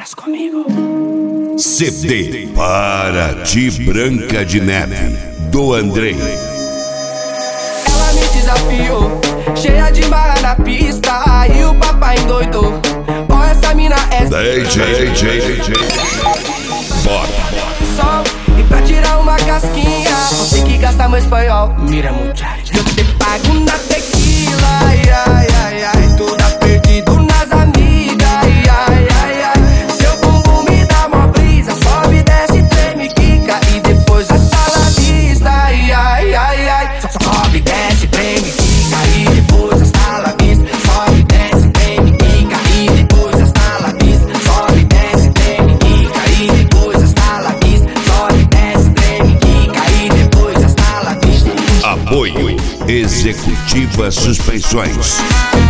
Faz comigo. CD Para Ti Branca de Neve, do Andrei. Ela me desafiou, cheia de marra na pista, aí o papai endoidou. Ó, essa mina é DJ. Bora. sol. E pra tirar uma casquinha, você que gasta meu espanhol. Mira, muchacha, eu te pago na tequila. Ai, ai, ai, ai, tu tá perdido nas amigas. Ai, ai, ai, ai, seu bumbum me dá mó brisa. Sobe, desce, treme, quica e depois hasta la vista. Ai, ai, ai, ai, sobe, desce, treme, quica e depois hasta la vista. Sobe, desce, treme, quica e depois hasta la vista. Sobe, desce, treme, quica e depois hasta la vista. Sobe, desce, treme, quica e depois hasta la vista. Apoio Executiva Suspensões.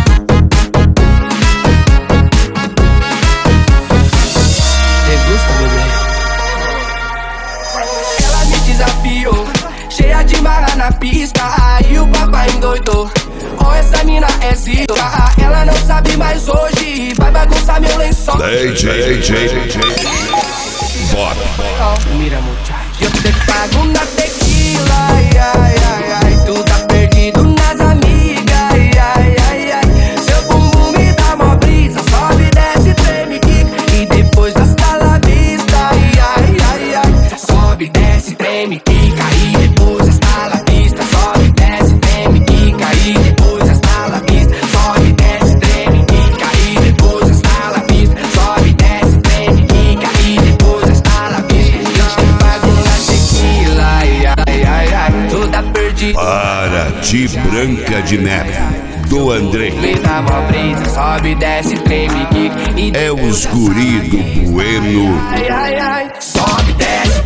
Degusta, bebê. Ela me desafiou, cheia de marra na pista, aí o papai endoidou. Ó, essa mina é zica, ela não sabe mais hoje, vai bagunçar meu lençol. DJ. Bora. Mira, muchacho, eu te pago na tequila. Ai, ai, ai, ai, tu tá perdido nas amigas. Ai, ai, ai, ai, seu bumbum me dá mó brisa. Sobe, desce, treme, quica e depois hasta la vista. Ai, ai, ai, ai, sobe, desce, treme, quica e depois hasta la vista. Sobe, desce, treme, quica e depois hasta la vista. Sobe, desce, treme, quica e depois hasta la vista. Sobe, desce, treme, quica e depois hasta la vista. Eu te pago na tequila. Ai, ai, ai, ai, tu tá perdido. Para Ti Branca de Neve, do Andrei. Me dá mó brisa, sobe, desce, treme, quica e É os guri do Bueno. ai, ai, ai, sobe, desce,